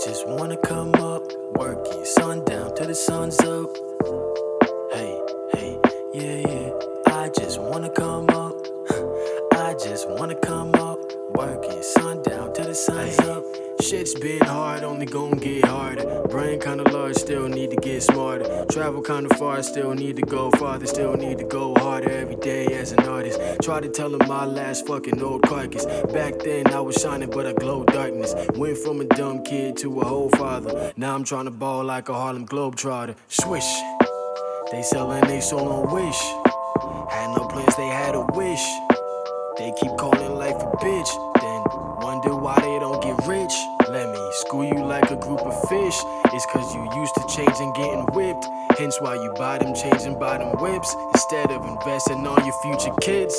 just wanna come up, work it, sundown till the sun's up. Hey, hey, yeah, yeah. I just wanna come up. I just wanna come up, work it, sundown till the sun's up. Shit's been hard, only gon' get harder. Brain kinda large, still need to get smarter. Travel kinda far, still need to go farther. Still need to go harder every day as an artist. Try to tell them my last fucking old carcass. Back then I was shining, but I glowed darkness. Went from a dumb kid to a whole father. Now I'm tryna ball like a Harlem Globetrotter. Swish, they sellin' they soul on Wish. Had no plans, they had a wish. They keep calling life a bitch, then wonder why they don't get rich. Let me school you like a group of fish. It's cause you used to change and getting whipped. Hence why you buy them chains and buy them whips instead of investing on your future kids.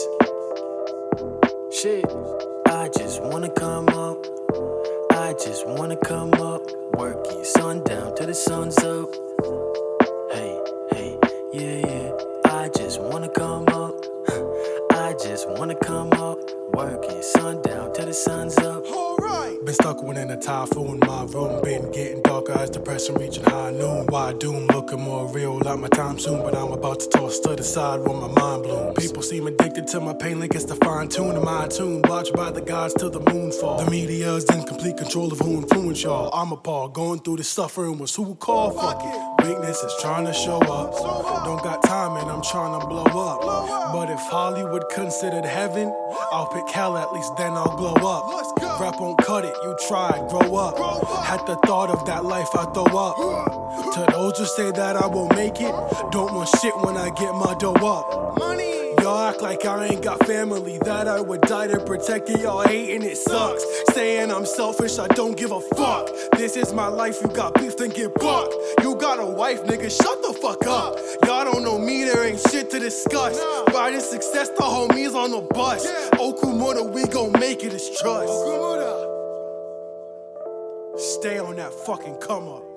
Shit, I just wanna come up. I just wanna come up, work it, sundown till the sun's up. Hey, hey, yeah, yeah. I just wanna come up. I just wanna come up, work it, sundown till the sun's up. Been stuck in a typhoon, my room been getting darker as depression reaching high noon. Why doom looking more real like my time soon, but I'm about to toss to the side when my mind blooms. People seem addicted to my pain like it's the fine tune of my tune. Watched by the gods till the moon fall. The media's in complete control of who influence y'all. I'm appalled, going through the suffering was who called. Fuck it, weakness is trying to show up. Don't got time and I'm trying to blow up. But if Hollywood considered heaven, I'll pick hell, at least then I'll glow up. Rap won't cut it, you tried, grow up. Had the thought of that life I throw up. To those who say that I won't make it, don't want shit when I get my dough up. Y'all act like I ain't got family, that I would die to protect it. Y'all hating, it sucks. Saying I'm selfish, I don't give a fuck. This is my life, you got beef, then get bucked. You got a wife, nigga, shut the fuck up. Y'all don't know me, there ain't shit to discuss. Riding success, the homies on the bus. Okumura, we gon' make it as trust. Stay on that fucking come up.